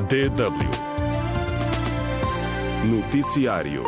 DW Noticiário.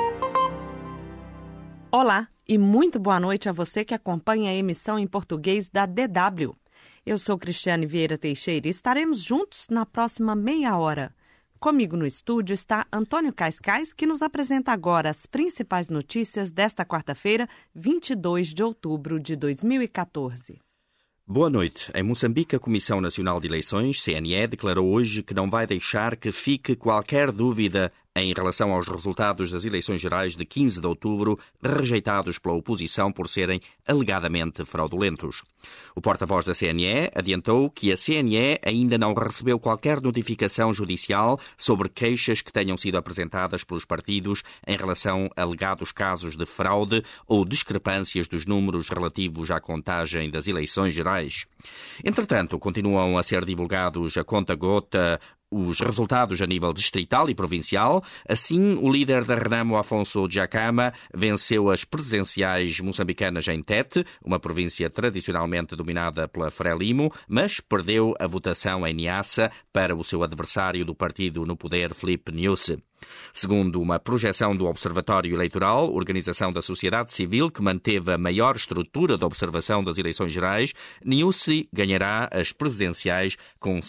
Olá e muito boa noite a você que acompanha a emissão em português da DW. Eu sou Cristiane Vieira Teixeira e estaremos juntos na próxima meia hora. Comigo no estúdio está Antônio Cascais, que nos apresenta agora as principais notícias desta quarta-feira, 22 de outubro de 2014. Boa noite. Em Moçambique, a Comissão Nacional de Eleições, CNE, declarou hoje que não vai deixar que fique qualquer dúvida em relação aos resultados das eleições gerais de 15 de outubro, rejeitados pela oposição por serem alegadamente fraudulentos. O porta-voz da CNE adiantou que a CNE ainda não recebeu qualquer notificação judicial sobre queixas que tenham sido apresentadas pelos partidos em relação a alegados casos de fraude ou discrepâncias dos números relativos à contagem das eleições gerais. Entretanto, continuam a ser divulgados a conta-gota os resultados a nível distrital e provincial. Assim, o líder da Renamo, Afonso Dhlakama, venceu as presidenciais moçambicanas em Tete, uma província tradicionalmente dominada pela Frelimo, mas perdeu a votação em Niassa para o seu adversário do partido no poder, Filipe Nyusi. Segundo uma projeção do Observatório Eleitoral, organização da sociedade civil que manteve a maior estrutura de observação das eleições gerais, Nyusi ganhará as presidenciais com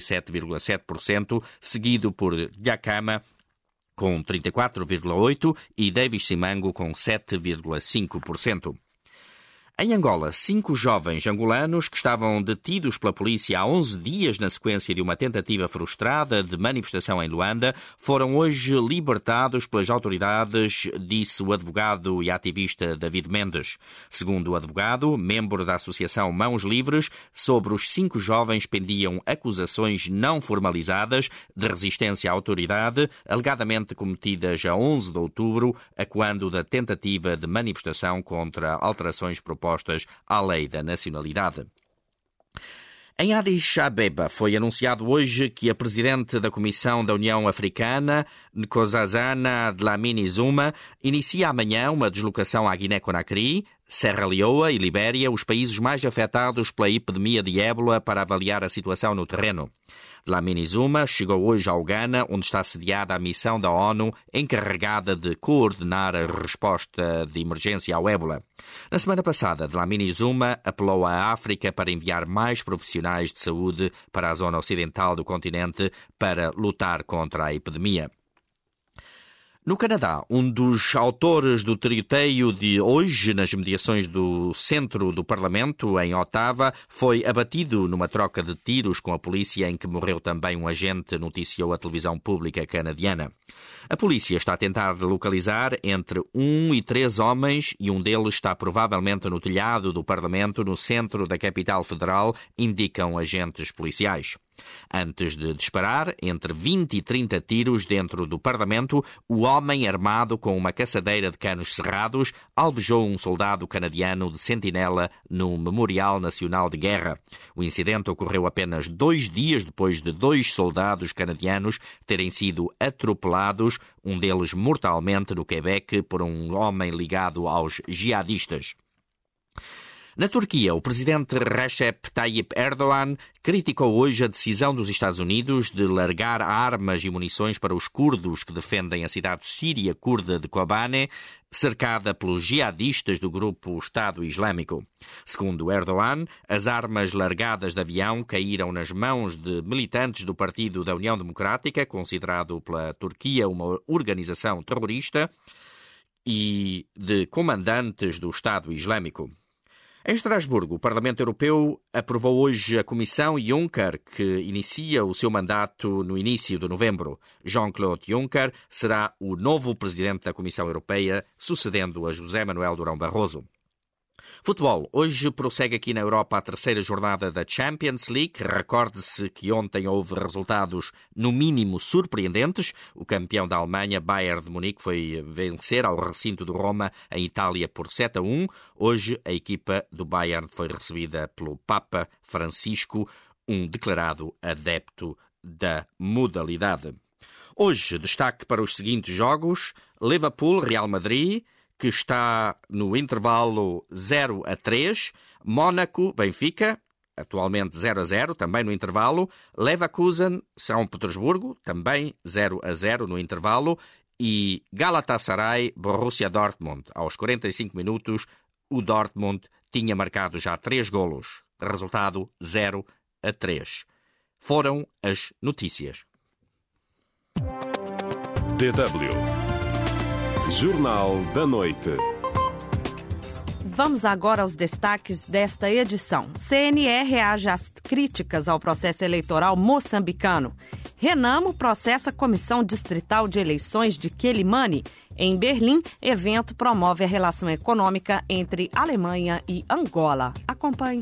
57,7%, seguido por Dhlakama com 34,8% e Davis Simango com 7,5%. Em Angola, 5 jovens angolanos que estavam detidos pela polícia há 11 dias na sequência de uma tentativa frustrada de manifestação em Luanda foram hoje libertados pelas autoridades, disse o advogado e ativista David Mendes. Segundo o advogado, membro da Associação Mãos Livres, sobre os 5 jovens pendiam acusações não formalizadas de resistência à autoridade, alegadamente cometidas a 11 de outubro, a quando da tentativa de manifestação contra alterações propostas à lei da nacionalidade. Em Addis Abeba foi anunciado hoje que a presidente da Comissão da União Africana, Nkosazana Dlamini-Zuma, inicia amanhã uma deslocação à Guiné-Conakry, Serra Leoa e Libéria, os países mais afetados pela epidemia de ébola, para avaliar a situação no terreno. Dlamini-Zuma chegou hoje ao Ghana, onde está sediada a missão da ONU encarregada de coordenar a resposta de emergência ao ébola. Na semana passada, Dlamini-Zuma apelou à África para enviar mais profissionais de saúde para a zona ocidental do continente para lutar contra a epidemia. No Canadá, um dos autores do tiroteio de hoje nas mediações do centro do Parlamento, em Ottawa, foi abatido numa troca de tiros com a polícia em que morreu também um agente, noticiou a televisão pública canadiana. A polícia está a tentar localizar entre 1 e 3 homens e um deles está provavelmente no telhado do Parlamento, no centro da capital federal, indicam agentes policiais. Antes de disparar entre 20 e 30 tiros dentro do Parlamento, o homem armado com uma caçadeira de canos cerrados alvejou um soldado canadiano de sentinela no Memorial Nacional de Guerra. O incidente ocorreu apenas 2 dias depois de 2 soldados canadianos terem sido atropelados, um deles mortalmente no Quebec, por um homem ligado aos jihadistas. Na Turquia, o presidente Recep Tayyip Erdogan criticou hoje a decisão dos Estados Unidos de largar armas e munições para os curdos que defendem a cidade síria curda de Kobane, cercada pelos jihadistas do grupo Estado Islâmico. Segundo Erdogan, as armas largadas de avião caíram nas mãos de militantes do Partido da União Democrática, considerado pela Turquia uma organização terrorista, e de comandantes do Estado Islâmico. Em Estrasburgo, o Parlamento Europeu aprovou hoje a Comissão Juncker, que inicia o seu mandato no início de novembro. Jean-Claude Juncker será o novo presidente da Comissão Europeia, sucedendo a José Manuel Durão Barroso. Futebol. Hoje prossegue aqui na Europa a terceira jornada da Champions League. Recorde-se que ontem houve resultados no mínimo surpreendentes. O campeão da Alemanha, Bayern de Munique, foi vencer ao recinto do Roma, em Itália, por 7-1. Hoje a equipa do Bayern foi recebida pelo Papa Francisco, um declarado adepto da modalidade. Hoje, destaque para os seguintes jogos: Liverpool-Real Madrid, que está no intervalo 0-3, Mónaco-Benfica, atualmente 0-0, também no intervalo. Leverkusen, São Petersburgo, também 0-0 no intervalo. E Galatasaray, Borussia Dortmund. Aos 45 minutos, o Dortmund tinha marcado já 3 golos. Resultado 0-3. Foram as notícias. DW Jornal da Noite. Vamos agora aos destaques desta edição. CNE reage às críticas ao processo eleitoral moçambicano. Renamo processa a Comissão Distrital de Eleições de Quelimane. Em Berlim, evento promove a relação econômica entre Alemanha e Angola. Acompanhe.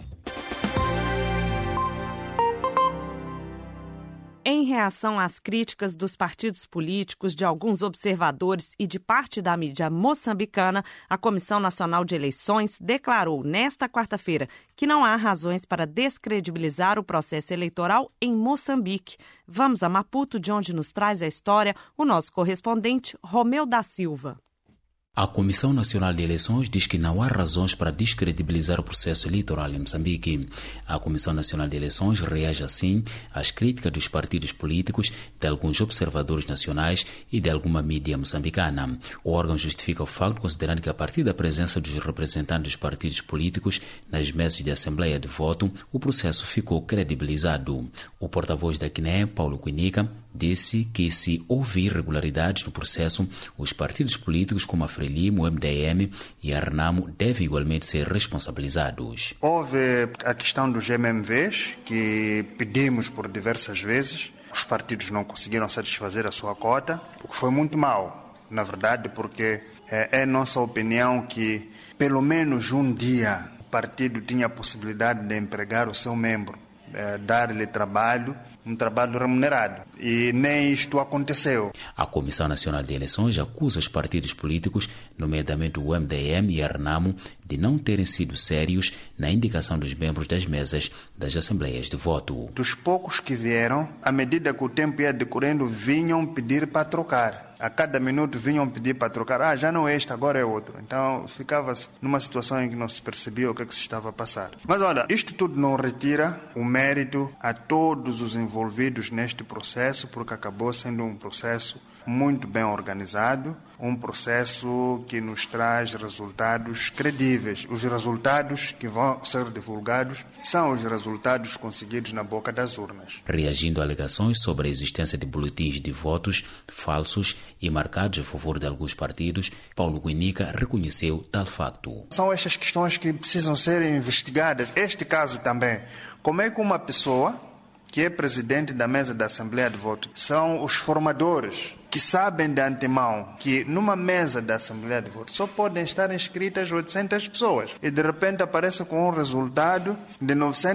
Em reação às críticas dos partidos políticos, de alguns observadores e de parte da mídia moçambicana, a Comissão Nacional de Eleições declarou nesta quarta-feira que não há razões para descredibilizar o processo eleitoral em Moçambique. Vamos a Maputo, de onde nos traz a história o nosso correspondente Romeu da Silva. A Comissão Nacional de Eleições diz que não há razões para descredibilizar o processo eleitoral em Moçambique. A Comissão Nacional de Eleições reage assim às críticas dos partidos políticos, de alguns observadores nacionais e de alguma mídia moçambicana. O órgão justifica o facto considerando que a partir da presença dos representantes dos partidos políticos nas mesas de assembleia de voto, o processo ficou credibilizado. O porta-voz da CNE, Paulo Quinica, disse que se houve irregularidades no processo, os partidos políticos como a Frelimo, o MDM e a Renamo devem igualmente ser responsabilizados. Houve a questão dos MMVs, que pedimos por diversas vezes. Os partidos não conseguiram satisfazer a sua cota, o que foi muito mau, na verdade, porque é nossa opinião que pelo menos um dia o partido tinha a possibilidade de empregar o seu membro, dar-lhe trabalho, um trabalho remunerado. E nem isto aconteceu. A Comissão Nacional de Eleições acusa os partidos políticos, nomeadamente o MDM e a Renamo, de não terem sido sérios na indicação dos membros das mesas das assembleias de voto. Dos poucos que vieram, à medida que o tempo ia decorrendo, vinham pedir para trocar. A cada minuto vinham pedir para trocar. Já não é este, agora é outro. Então ficava-se numa situação em que não se percebia o que se estava a passar. Mas olha, isto tudo não retira o mérito a todos os envolvidos neste processo, porque acabou sendo um processo muito bem organizado, um processo que nos traz resultados credíveis. Os resultados que vão ser divulgados são os resultados conseguidos na boca das urnas. Reagindo a alegações sobre a existência de boletins de votos falsos e marcados a favor de alguns partidos, Paulo Quinica reconheceu tal facto. São estas questões que precisam ser investigadas. Este caso também. Como é que uma pessoa que é presidente da mesa da Assembleia de Voto são os formadores que sabem de antemão que numa mesa da Assembleia de Voto só podem estar inscritas 800 pessoas e de repente aparece com um resultado de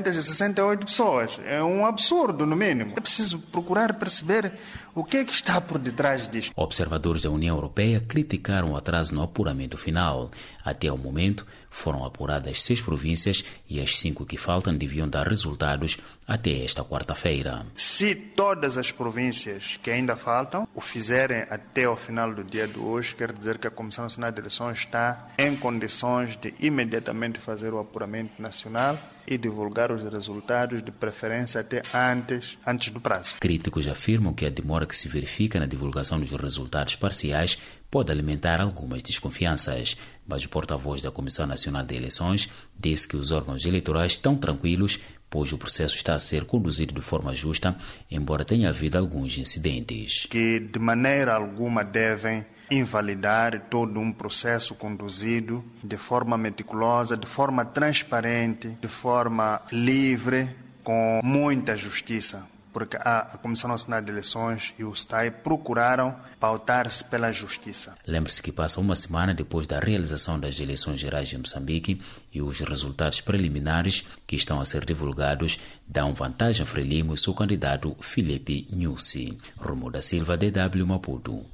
968 pessoas. É um absurdo, no mínimo. É preciso procurar perceber o que é que está por detrás disto. Observadores da União Europeia criticaram o atraso no apuramento final. Até o momento, foram apuradas 6 províncias e as 5 que faltam deviam dar resultados até esta quarta-feira. Se todas as províncias que ainda faltam o fizerem até o final do dia de hoje, quer dizer que a Comissão Nacional de Eleições está em condições de imediatamente fazer o apuramento nacional e divulgar os resultados, de preferência até antes do prazo. Críticos afirmam que a demora que se verifica na divulgação dos resultados parciais pode alimentar algumas desconfianças, mas o porta-voz da Comissão Nacional de Eleições disse que os órgãos eleitorais estão tranquilos, pois o processo está a ser conduzido de forma justa, embora tenha havido alguns incidentes. Que de maneira alguma devem invalidar todo um processo conduzido de forma meticulosa, de forma transparente, de forma livre, com muita justiça. Porque a Comissão Nacional de Eleições e o STAI procuraram pautar-se pela justiça. Lembre-se que passa uma semana depois da realização das eleições gerais em Moçambique e os resultados preliminares que estão a ser divulgados dão vantagem a Frelimo e seu candidato Filipe Nyusi. Romeu da Silva, DW Maputo.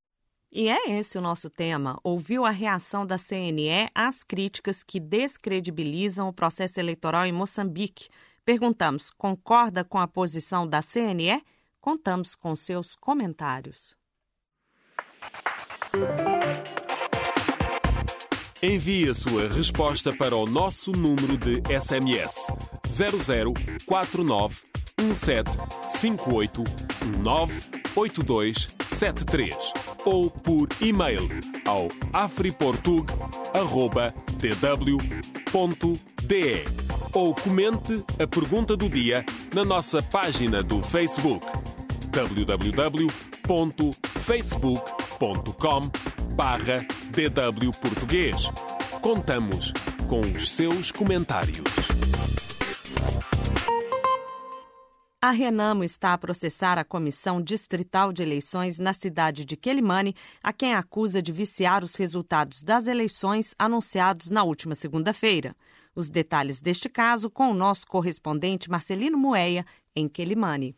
E é esse o nosso tema. Ouviu a reação da CNE às críticas que descredibilizam o processo eleitoral em Moçambique. Perguntamos, concorda com a posição da CNE? Contamos com seus comentários. Envie a sua resposta para o nosso número de SMS 0049 1758 198273 ou por e-mail ao afriportug@dw.de ou comente a pergunta do dia na nossa página do Facebook www.facebook.com/DW Português. Contamos com os seus comentários. A Renamo está a processar a Comissão Distrital de Eleições na cidade de Quelimane, a quem acusa de viciar os resultados das eleições anunciados na última segunda-feira. Os detalhes deste caso com o nosso correspondente Marcelino Moeia, em Quelimane.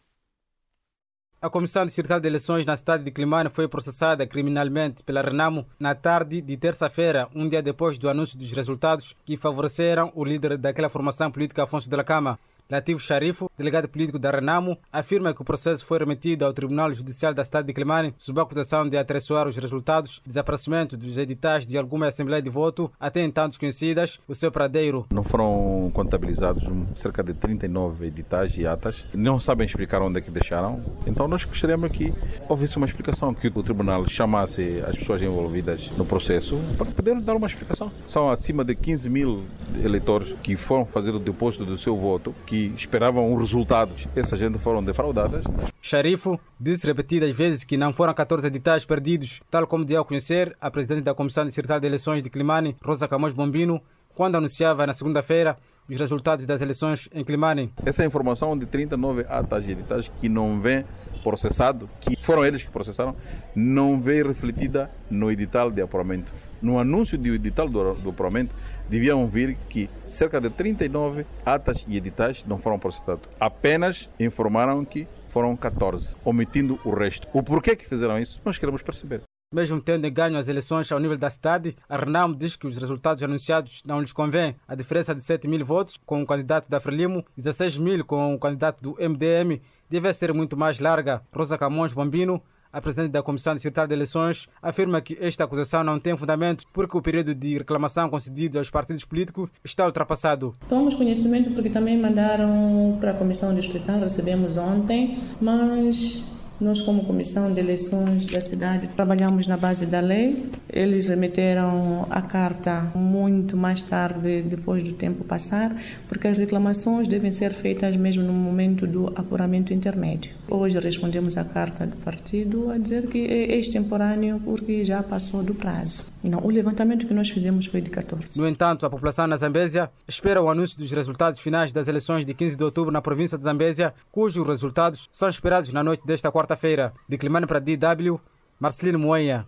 A Comissão Distrital de Eleições na cidade de Quelimane foi processada criminalmente pela Renamo na tarde de terça-feira, um dia depois do anúncio dos resultados que favoreceram o líder daquela formação política, Afonso de la Cama. Latif Sharifo, delegado político da Renamo, afirma que o processo foi remetido ao Tribunal Judicial da cidade de Quelimane sob a acusação de atraiçoar os resultados, desaparecimento dos editais de alguma assembleia de voto, até então desconhecidas, o seu paradeiro. Não foram contabilizados cerca de 39 editais e atas. Não sabem explicar onde é que deixaram. Então nós gostaríamos que houvesse uma explicação, que o Tribunal chamasse as pessoas envolvidas no processo para poder dar uma explicação. São acima de 15 mil eleitores que foram fazer o depósito do seu voto, que esperavam os resultados. Essa gente foram defraudadas. Sharifo disse repetidas vezes que não foram 14 editais perdidos, tal como deu a conhecer a presidente da Comissão Distrital de Eleições de Quelimane, Rosa Camões Bombino, quando anunciava na segunda-feira os resultados das eleições em Quelimane. Essa informação de 39 atas e editais que não vem processado, que foram eles que processaram, não veio refletida no edital de apuramento. No anúncio do edital do apuramento, deviam vir que cerca de 39 atas e editais não foram processados. Apenas informaram que foram 14, omitindo o resto. O porquê que fizeram isso, nós queremos perceber. Mesmo tendo ganho as eleições ao nível da cidade, a Renamo diz que os resultados anunciados não lhes convêm. A diferença de 7 mil votos com o candidato da Frelimo e 16 mil com o candidato do MDM deve ser muito mais larga. Rosa Camões Bombino, a presidente da Comissão Distrital de Eleições, afirma que esta acusação não tem fundamento porque o período de reclamação concedido aos partidos políticos está ultrapassado. Tomamos conhecimento porque também mandaram para a Comissão Distrital, recebemos ontem, mas nós, como Comissão de Eleições da cidade, trabalhamos na base da lei. Eles remeteram a carta muito mais tarde, depois do tempo passar, porque as reclamações devem ser feitas mesmo no momento do apuramento intermédio. Hoje respondemos à carta do partido a dizer que é extemporâneo porque já passou do prazo. Não, o levantamento que nós fizemos foi de 14. No entanto, a população na Zambésia espera o anúncio dos resultados finais das eleições de 15 de outubro na província de Zambésia, cujos resultados são esperados na noite desta quarta-feira. De Quelimane para DW, Marcelino Moeia.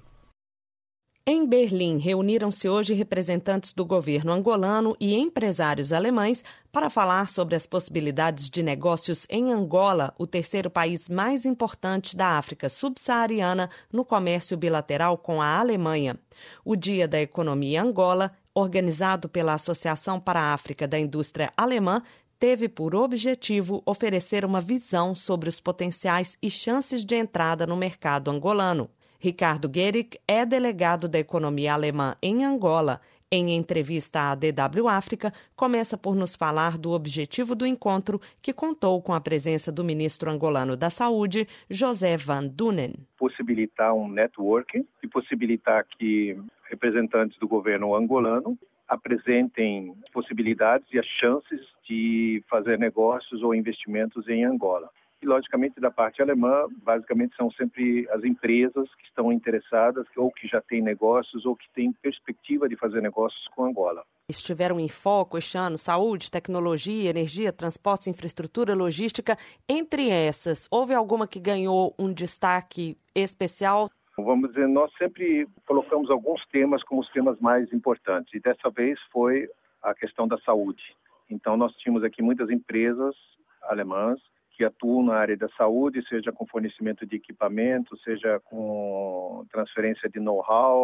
Em Berlim, reuniram-se hoje representantes do governo angolano e empresários alemães para falar sobre as possibilidades de negócios em Angola, o terceiro país mais importante da África subsaariana no comércio bilateral com a Alemanha. O Dia da Economia Angola, organizado pela Associação para a África da Indústria Alemã, teve por objetivo oferecer uma visão sobre os potenciais e chances de entrada no mercado angolano. Ricardo Guerick é delegado da economia alemã em Angola. Em entrevista à DW África, começa por nos falar do objetivo do encontro, que contou com a presença do ministro angolano da Saúde, José Van Dunen. Possibilitar um networking e possibilitar que representantes do governo angolano apresentem possibilidades e as chances de fazer negócios ou investimentos em Angola. E, logicamente, da parte alemã, basicamente são sempre as empresas que estão interessadas ou que já têm negócios ou que têm perspectiva de fazer negócios com Angola. Estiveram em foco este ano saúde, tecnologia, energia, transportes, infraestrutura, logística. Entre essas, houve alguma que ganhou um destaque especial? Vamos dizer, nós sempre colocamos alguns temas como os temas mais importantes. E dessa vez foi a questão da saúde. Então, nós tínhamos aqui muitas empresas alemãs que atuam na área da saúde, seja com fornecimento de equipamento, seja com transferência de know-how,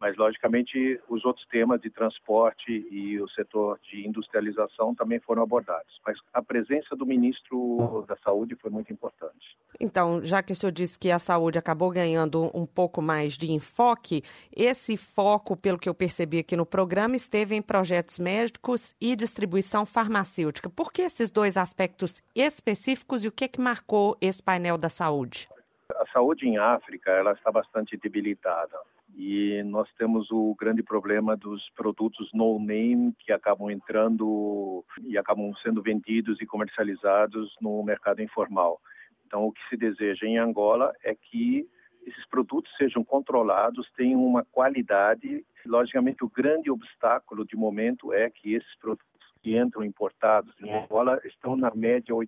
Mas, logicamente, os outros temas de transporte e o setor de industrialização também foram abordados. Mas a presença do ministro da Saúde foi muito importante. Então, já que o senhor disse que a saúde acabou ganhando um pouco mais de enfoque, esse foco, pelo que eu percebi aqui no programa, esteve em projetos médicos e distribuição farmacêutica. Por que esses dois aspectos específicos e o que marcou esse painel da saúde? A saúde em África ela está bastante debilitada. E nós temos o grande problema dos produtos no-name que acabam entrando e acabam sendo vendidos e comercializados no mercado informal. Então, o que se deseja em Angola é que esses produtos sejam controlados, tenham uma qualidade. Logicamente, o grande obstáculo de momento é que esses produtos que entram importados em Angola estão, na média, 800%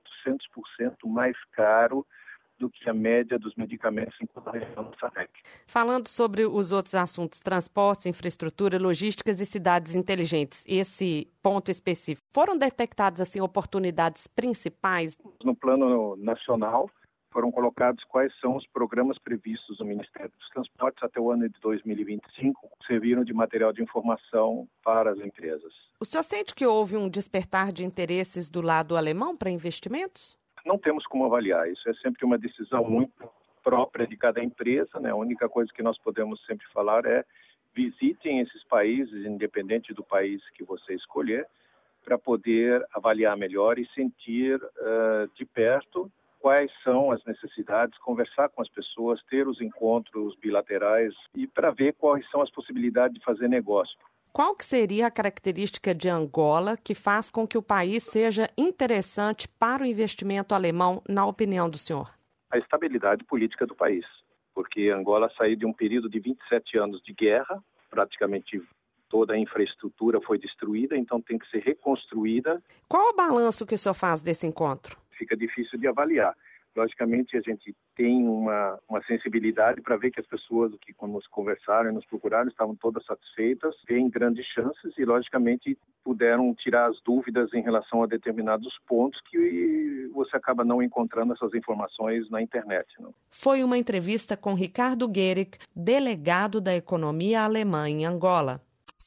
mais caro do que a média dos medicamentos em toda a região do SADC. Falando sobre os outros assuntos, transportes, infraestrutura, logísticas e cidades inteligentes, esse ponto específico, foram detectadas assim oportunidades principais? No plano nacional, foram colocados quais são os programas previstos no Ministério dos Transportes até o ano de 2025, que serviram de material de informação para as empresas. O senhor sente que houve um despertar de interesses do lado alemão para investimentos? Não temos como avaliar, isso é sempre uma decisão muito própria de cada empresa, né? A única coisa que nós podemos sempre falar é visitem esses países, independente do país que você escolher, para poder avaliar melhor e sentir de perto quais são as necessidades, conversar com as pessoas, ter os encontros bilaterais e para ver quais são as possibilidades de fazer negócio. Qual que seria a característica de Angola que faz com que o país seja interessante para o investimento alemão, na opinião do senhor? A estabilidade política do país, porque Angola saiu de um período de 27 anos de guerra, praticamente toda a infraestrutura foi destruída, então tem que ser reconstruída. Qual o balanço que o senhor faz desse encontro? Fica difícil de avaliar. Logicamente, a gente tem uma sensibilidade para ver que as pessoas que nos conversaram e nos procuraram estavam todas satisfeitas, veem grandes chances e, logicamente, puderam tirar as dúvidas em relação a determinados pontos que você acaba não encontrando essas informações na internet. Não? Foi uma entrevista com Ricardo Guerick, delegado da economia alemã em Angola.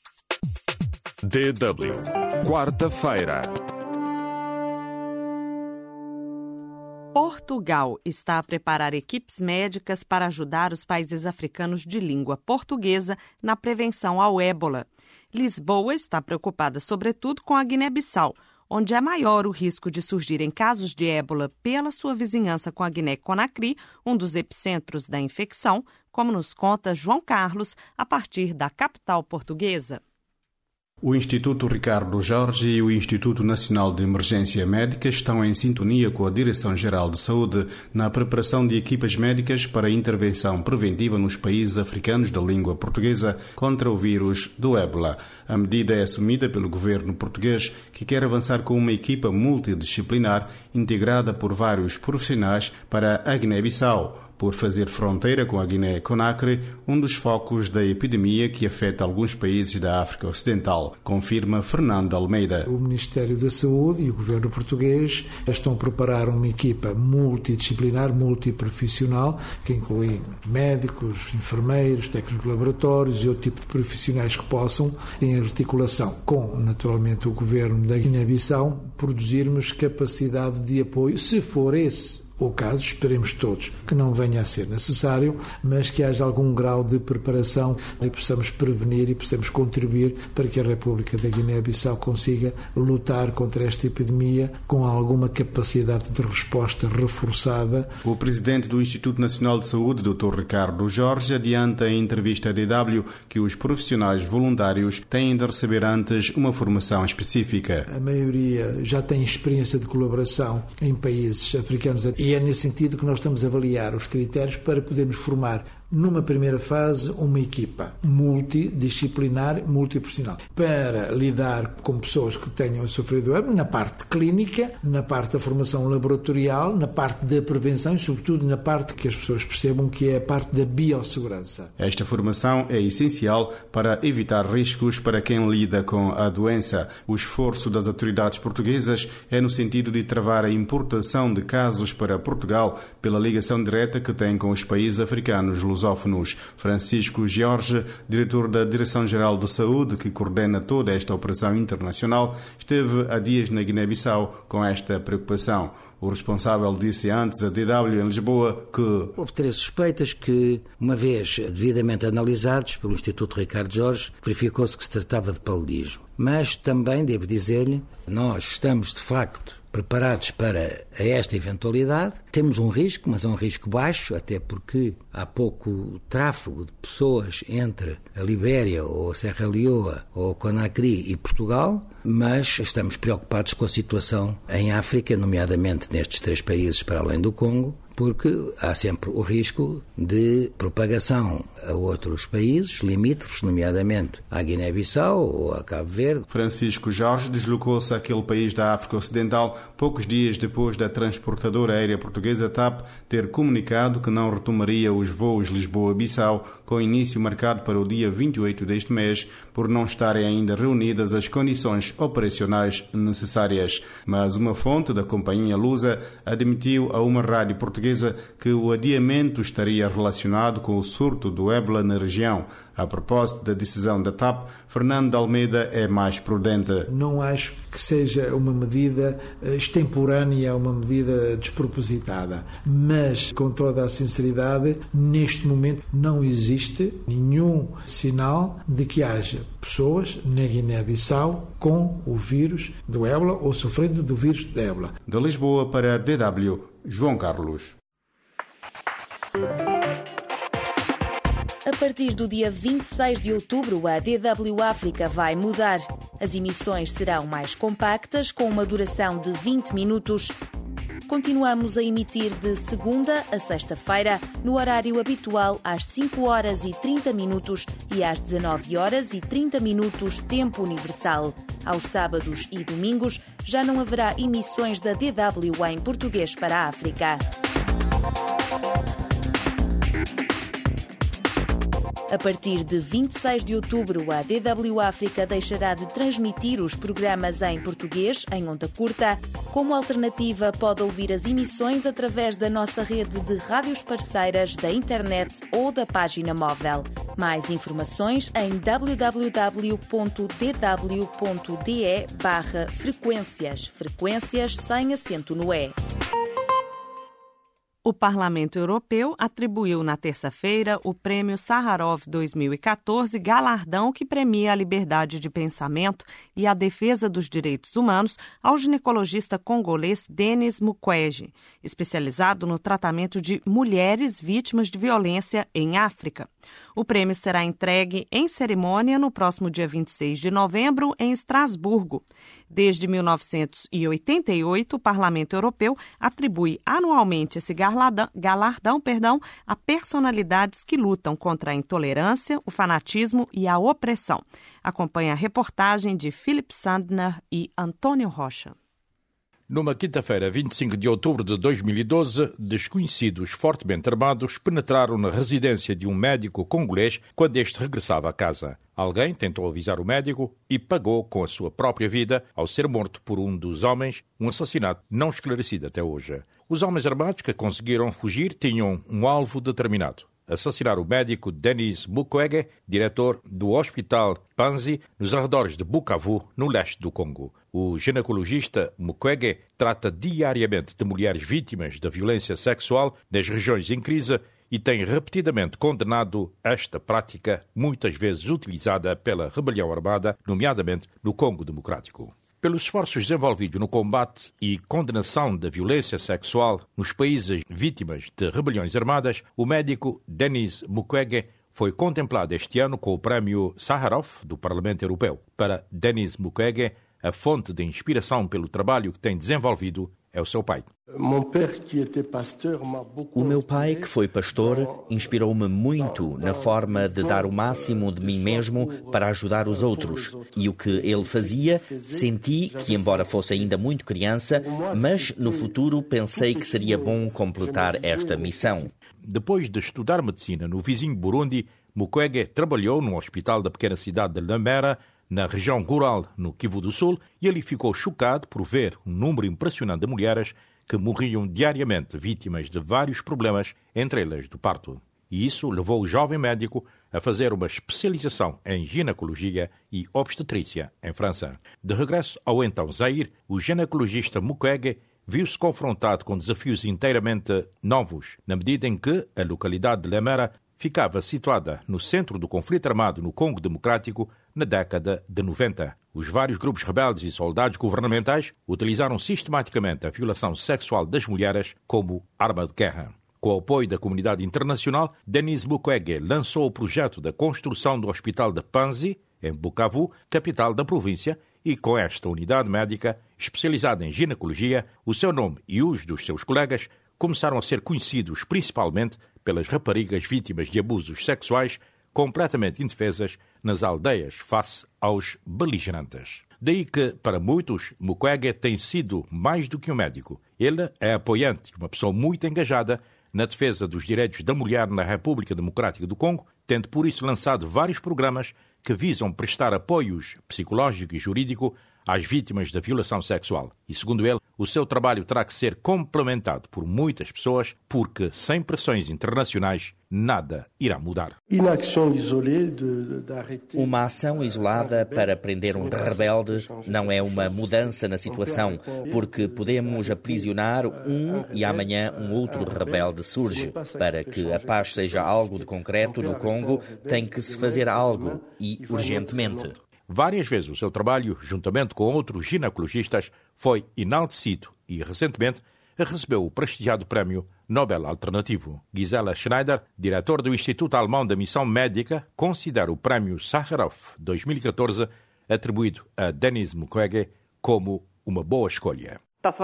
DW, quarta-feira. Portugal está a preparar equipes médicas para ajudar os países africanos de língua portuguesa na prevenção ao ébola. Lisboa está preocupada, sobretudo, com a Guiné-Bissau, onde é maior o risco de surgirem casos de ébola pela sua vizinhança com a Guiné-Conakry, um dos epicentros da infecção, como nos conta João Carlos, a partir da capital portuguesa. O Instituto Ricardo Jorge e o Instituto Nacional de Emergência Médica estão em sintonia com a Direção-Geral de Saúde na preparação de equipas médicas para a intervenção preventiva nos países africanos da língua portuguesa contra o vírus do ébola. A medida é assumida pelo governo português, que quer avançar com uma equipa multidisciplinar integrada por vários profissionais para a Guiné-Bissau, por fazer fronteira com a Guiné-Conakry, um dos focos da epidemia que afeta alguns países da África Ocidental, confirma Fernando Almeida. O Ministério da Saúde e o governo português estão a preparar uma equipa multidisciplinar, multiprofissional, que inclui médicos, enfermeiros, técnicos de laboratórios e outro tipo de profissionais que possam, em articulação com, naturalmente, o governo da Guiné-Bissau, produzirmos capacidade de apoio, se for esse o caso, esperemos todos que não venha a ser necessário, mas que haja algum grau de preparação e possamos prevenir e possamos contribuir para que a República da Guiné-Bissau consiga lutar contra esta epidemia com alguma capacidade de resposta reforçada. O presidente do Instituto Nacional de Saúde, Dr. Ricardo Jorge, adianta em entrevista à DW que os profissionais voluntários têm de receber antes uma formação específica. A maioria já tem experiência de colaboração em países africanos e é nesse sentido que nós estamos a avaliar os critérios para podermos formar, numa primeira fase, uma equipa multidisciplinar, multiprofissional, para lidar com pessoas que tenham sofrido ébola na parte clínica, na parte da formação laboratorial, na parte da prevenção e, sobretudo, na parte que as pessoas percebam que é a parte da biossegurança. Esta formação é essencial para evitar riscos para quem lida com a doença. O esforço das autoridades portuguesas é no sentido de travar a importação de casos para Portugal pela ligação direta que tem com os países africanos lusófonos. lusófonos. Francisco Jorge, diretor da Direção-Geral de Saúde, que coordena toda esta operação internacional, esteve há dias na Guiné-Bissau com esta preocupação. O responsável disse antes à DW em Lisboa que houve 3 suspeitas que, uma vez devidamente analisados pelo Instituto Ricardo Jorge, verificou-se que se tratava de paludismo. Mas também, devo dizer-lhe, nós estamos de facto preparados para esta eventualidade. Temos um risco, mas é um risco baixo, até porque há pouco tráfego de pessoas entre a Libéria ou a Serra Leoa ou Conakry e Portugal, mas estamos preocupados com a situação em África, nomeadamente nestes 3 países para além do Congo, porque há sempre o risco de propagação a outros países limítrofes, nomeadamente à Guiné-Bissau ou a Cabo Verde. Francisco Jorge deslocou-se àquele país da África Ocidental poucos dias depois da transportadora aérea portuguesa TAP ter comunicado que não retomaria os voos Lisboa-Bissau, com início marcado para o dia 28 deste mês, por não estarem ainda reunidas as condições operacionais necessárias. Mas uma fonte da companhia lusa admitiu a uma rádio portuguesa que o adiamento estaria relacionado com o surto do ébola na região. A propósito da decisão da TAP, Fernando de Almeida é mais prudente. Não acho que seja uma medida extemporânea, uma medida despropositada, mas, com toda a sinceridade, neste momento não existe nenhum sinal de que haja pessoas na Guiné-Bissau com o vírus do ébola ou sofrendo do vírus do ébola. De Lisboa para a DW, João Carlos. A partir do dia 26 de outubro, a DW África vai mudar. As emissões serão mais compactas, com uma duração de 20 minutos. Continuamos a emitir de segunda a sexta-feira, no horário habitual às 5 horas e 30 minutos e às 19 horas e 30 minutos, tempo universal. Aos sábados e domingos já não haverá emissões da DW em português para a África. A partir de 26 de outubro, a DW África deixará de transmitir os programas em português, em onda curta. Como alternativa, pode ouvir as emissões através da nossa rede de rádios parceiras, da internet ou da página móvel. Mais informações em www.dw.de/frequências. Frequências sem acento no E. O Parlamento Europeu atribuiu na terça-feira o Prêmio Sájarov 2014, galardão que premia a liberdade de pensamento e a defesa dos direitos humanos, ao ginecologista congolês Denis Mukwege, especializado no tratamento de mulheres vítimas de violência em África. O prêmio será entregue em cerimônia no próximo dia 26 de novembro, em Estrasburgo. Desde 1988, o Parlamento Europeu atribui anualmente esse galardão a personalidades que lutam contra a intolerância, o fanatismo e a opressão. Acompanhe a reportagem de Philip Sandner e Antônio Rocha. Numa quinta-feira, 25 de outubro de 2012, desconhecidos fortemente armados penetraram na residência de um médico congolês quando este regressava a casa. Alguém tentou avisar o médico e pagou com a sua própria vida ao ser morto por um dos homens, um assassinato não esclarecido até hoje. Os homens armados que conseguiram fugir tinham um alvo determinado: assassinar o médico Denis Mukwege, diretor do Hospital Panzi, nos arredores de Bukavu, no leste do Congo. O ginecologista Mukwege trata diariamente de mulheres vítimas da violência sexual nas regiões em crise e tem repetidamente condenado esta prática, muitas vezes utilizada pela rebelião armada, nomeadamente no Congo Democrático. Pelos esforços desenvolvidos no combate e condenação da violência sexual nos países vítimas de rebeliões armadas, o médico Denis Mukwege foi contemplado este ano com o Prémio Sájarov do Parlamento Europeu. Para Denis Mukwege, a fonte de inspiração pelo trabalho que tem desenvolvido é o seu pai. O meu pai, que foi pastor, inspirou-me muito na forma de dar o máximo de mim mesmo para ajudar os outros. E o que ele fazia, senti que, embora fosse ainda muito criança, mas no futuro pensei que seria bom completar esta missão. Depois de estudar medicina no vizinho Burundi, Mukwege trabalhou no hospital da pequena cidade de Lamera, na região rural, no Kivu do Sul, e ele ficou chocado por ver um número impressionante de mulheres que morriam diariamente vítimas de vários problemas, entre elas do parto. e isso levou o jovem médico a fazer uma especialização em ginecologia e obstetrícia em França. De regresso ao então Zaire, o ginecologista Mukwege viu-se confrontado com desafios inteiramente novos, na medida em que a localidade de Lemera ficava situada no centro do conflito armado no Congo Democrático na década de 90. Os vários grupos rebeldes e soldados governamentais utilizaram sistematicamente a violação sexual das mulheres como arma de guerra. Com o apoio da comunidade internacional, Denis Mukwege lançou o projeto da construção do Hospital de Panzi, em Bukavu, capital da província, e com esta unidade médica especializada em ginecologia, o seu nome e os dos seus colegas começaram a ser conhecidos principalmente pelas raparigas vítimas de abusos sexuais completamente indefesas nas aldeias face aos beligerantes. Daí que, para muitos, Mukwege tem sido mais do que um médico. Ele é apoiante, uma pessoa muito engajada na defesa dos direitos da mulher na República Democrática do Congo, tendo por isso lançado vários programas que visam prestar apoios psicológico e jurídico às vítimas da violação sexual. E, segundo ele, o seu trabalho terá que ser complementado por muitas pessoas, porque, sem pressões internacionais, nada irá mudar. Uma ação isolada para prender um rebelde não é uma mudança na situação, porque podemos aprisionar um e amanhã um outro rebelde surge. Para que a paz seja algo de concreto no Congo, tem que se fazer algo, e urgentemente. Várias vezes o seu trabalho, juntamente com outros ginecologistas, foi enaltecido e, recentemente, recebeu o prestigiado Prémio Nobel Alternativo. Gisela Schneider, diretora do Instituto Alemão da Missão Médica, considera o Prémio Sakharov 2014, atribuído a Denis Mukwege, como uma boa escolha.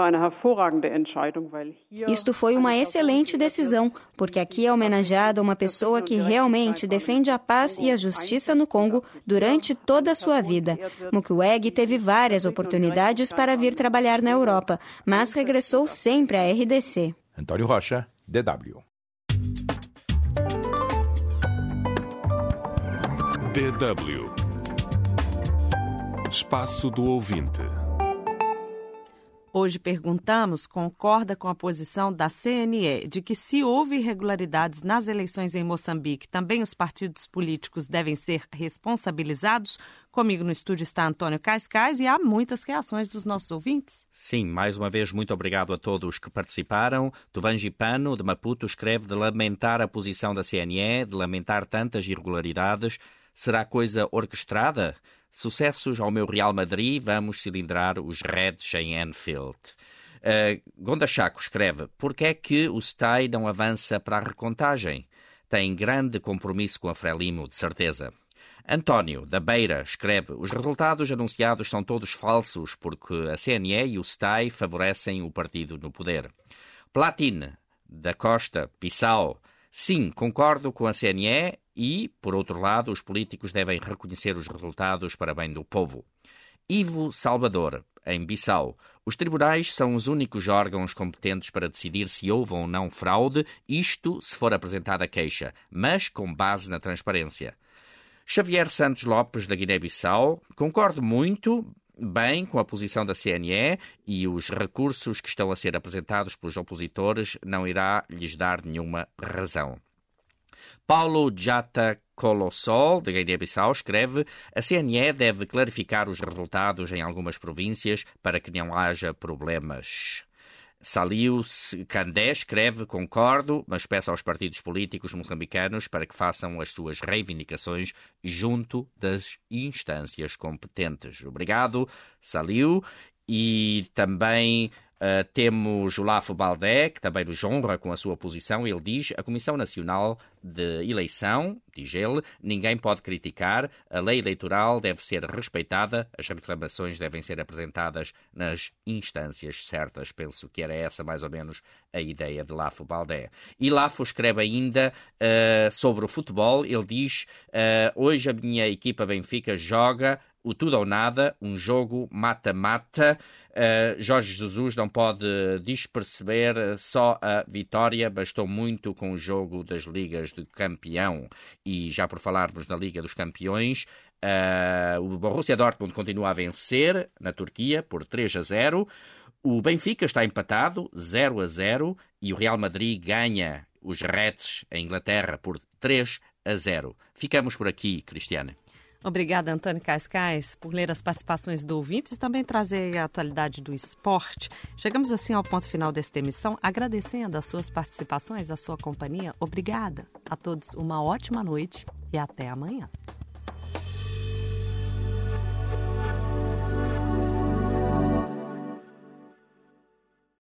Isto foi uma excelente decisão, porque aqui é homenageada uma pessoa que realmente defende a paz e a justiça no Congo durante toda a sua vida. Mukwege teve várias oportunidades para vir trabalhar na Europa, mas regressou sempre à RDC. Antônio Rocha, DW. DW. Espaço do Ouvinte. Hoje perguntamos, concorda com a posição da CNE de que se houve irregularidades nas eleições em Moçambique, também os partidos políticos devem ser responsabilizados? Comigo no estúdio está Antônio Cascais e há muitas reações dos nossos ouvintes. Sim, mais uma vez, muito obrigado a todos que participaram. Tuvangi Pano, de Maputo, escreve de lamentar a posição da CNE, de lamentar tantas irregularidades. Será coisa orquestrada? Sucessos ao meu Real Madrid, vamos cilindrar os Reds em Anfield. Gonda Chaco escreve, por que é que o STAI não avança para a recontagem? Tem grande compromisso com a Frelimo, de certeza. António, da Beira, escreve, os resultados anunciados são todos falsos porque a CNE e o STAI favorecem o partido no poder. Platine, da Costa, Bissau, sim, concordo com a CNE e, por outro lado, os políticos devem reconhecer os resultados para bem do povo. Ivo Salvador, em Bissau. Os tribunais são os únicos órgãos competentes para decidir se houve ou não fraude, isto se for apresentada queixa, mas com base na transparência. Xavier Santos Lopes, da Guiné-Bissau. Concordo muito bem com a posição da CNE e os recursos que estão a ser apresentados pelos opositores não irá lhes dar nenhuma razão. Paulo Jata Colossol, de Guiné-Bissau, escreve a CNE deve clarificar os resultados em algumas províncias para que não haja problemas. Saliu Candé escreve, concordo, mas peço aos partidos políticos moçambicanos para que façam as suas reivindicações junto das instâncias competentes. Obrigado, Saliu. E também temos o Lafo Baldé, que também nos honra com a sua posição. Ele diz, a Comissão Nacional de Eleição, diz ele, ninguém pode criticar, a lei eleitoral deve ser respeitada, as reclamações devem ser apresentadas nas instâncias certas. Penso que era essa mais ou menos a ideia de Lafo Baldé. E Lafo escreve ainda sobre o futebol, ele diz, hoje a minha equipa Benfica joga o tudo ou nada, um jogo mata-mata. Jorge Jesus não pode desperceber só a vitória, bastou muito com o jogo das Ligas do Campeão. E já por falarmos na Liga dos Campeões, o Borussia Dortmund continua a vencer na Turquia por 3-0. O Benfica está empatado, 0-0, e o Real Madrid ganha os Reds, a Inglaterra, por 3-0. Ficamos por aqui, Cristiane. Obrigada, Antônio Cascais, por ler as participações do ouvintes e também trazer a atualidade do esporte. Chegamos assim ao ponto final desta emissão, agradecendo as suas participações, a sua companhia. Obrigada a todos, uma ótima noite e até amanhã.